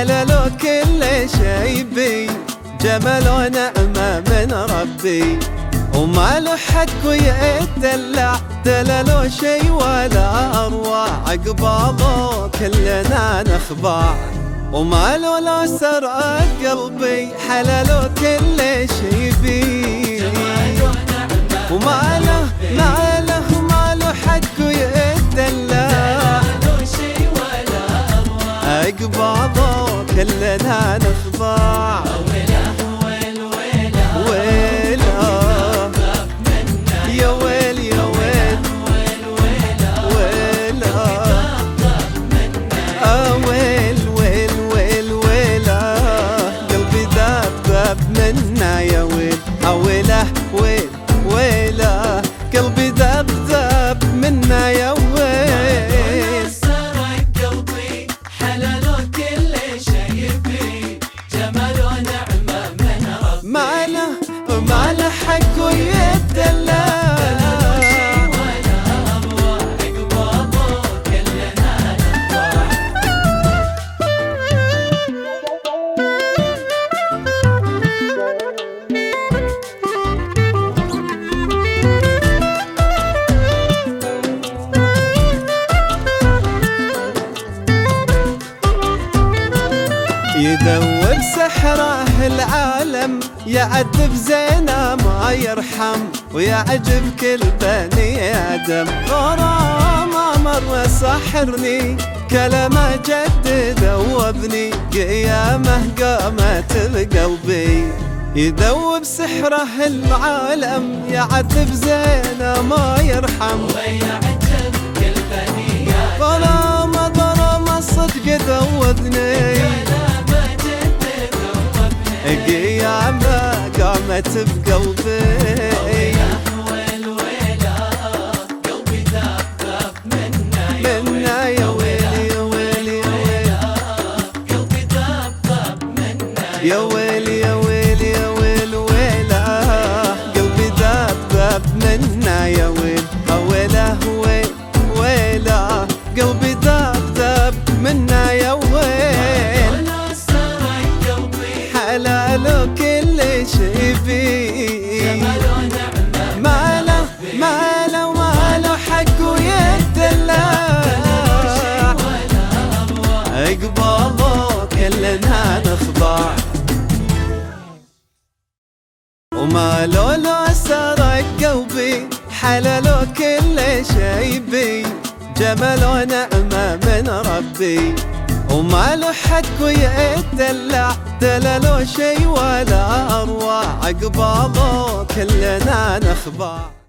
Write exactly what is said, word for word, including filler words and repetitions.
حلال وكل شي بي، جمال ونعمة من ربي، وما له حق ويتدلع، دلالو شي ولا أروع، عقباله كلنا نخضع، وما له لا سرق قلبي، حلال وكل شي بي، وما له ما له ما له حق ويتدلع، عقباله كلنا نخضع. يا ويل ويله ويل ويله قلبي ذاب ذاب منا يا ويل. سرق قلبي حلال وكل شي فيه، جمال ونعمة من ربي، ما له ما له حق ويتدلع، يدور سحره العالم، يعذب زينه ما يرحم، ويعجب كل بني آدم، غرامه مرة سحرني، كلامه جد ذوبني، قيامه قامت بقلبي. يذوب سحره العالم، يعذب زينه ما يرحم، ويعجب كل بني آدم، غرامه غرامه صدق ذوبني، قيامة قامت بقلبي. ويل ويله قلبي ذاب ذاب منا منا يا ويلي يا ويلي يا ويلي قلبي ذاب ذاب منا يا ويلي يا ويلي يا ويل ويله قلبي ذاب ذاب منا يا ويل ويله ويل ويله قلبي ذاب ذاب منا يا ويل. حلال كل شي فيه، ما له ما له ما له حق ويتدلع، عقباله كلنا نخضع، وما له لا سرق قلبي، حلال كل شي بي، جمال ونعمة من ربي، وما له حق ويتدلع، دلالو شي ولا أروع، عقباله كلنا نخضع.